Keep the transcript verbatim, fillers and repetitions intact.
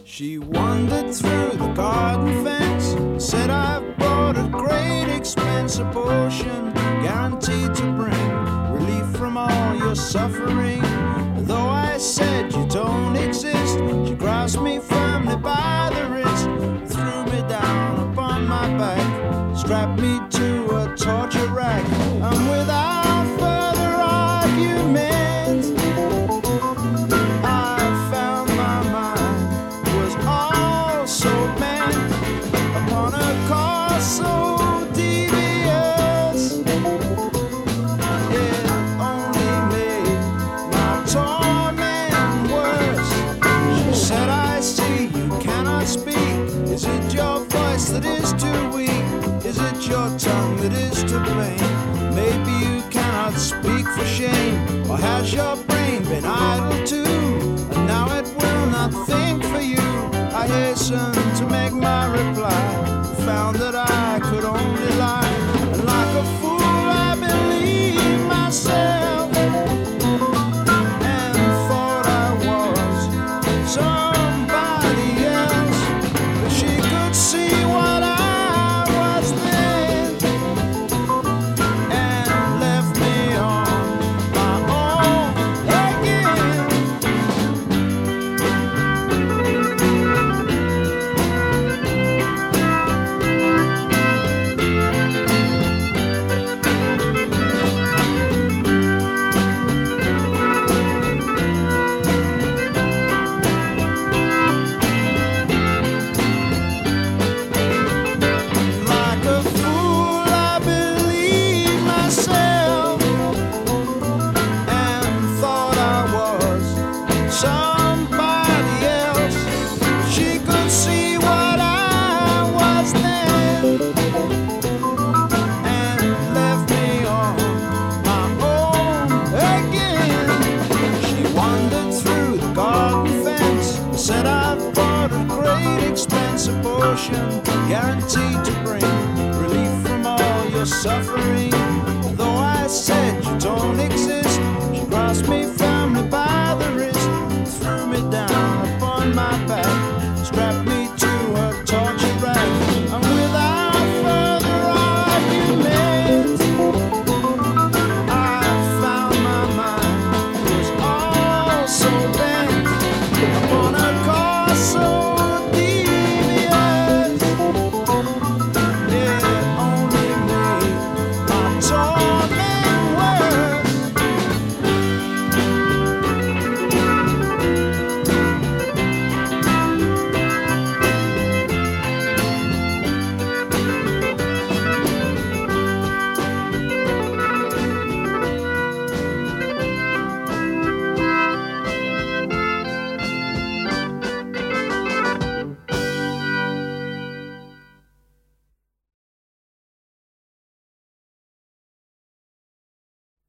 She wandered through the garden fence, said I've bought a great expensive potion, guaranteed to bring relief from all your suffering. Though I said you don't exist, she grasped me firmly by the wrist, threw me down upon my back, strapped me to a torture rack, and without further argument, I found my mind was also bent upon a course so devious. It only made my torment worse. She said, I see you cannot speak. Is it your voice that is too weak? Is it your tongue that is to blame? Maybe you cannot speak for shame, or has your brain been idle too, and now it will not think for you? I hastened to make my reply, found that I could only lie, and like a fool I believed myself, and thought I was somebody else, but she could see what I was then, and left me on my own again. Like a fool I believed myself, and thought I was somebody else. She could see what I was then, and left me on my own again. She wandered through the garden fence, said I've bought a great expensive potion, guaranteed to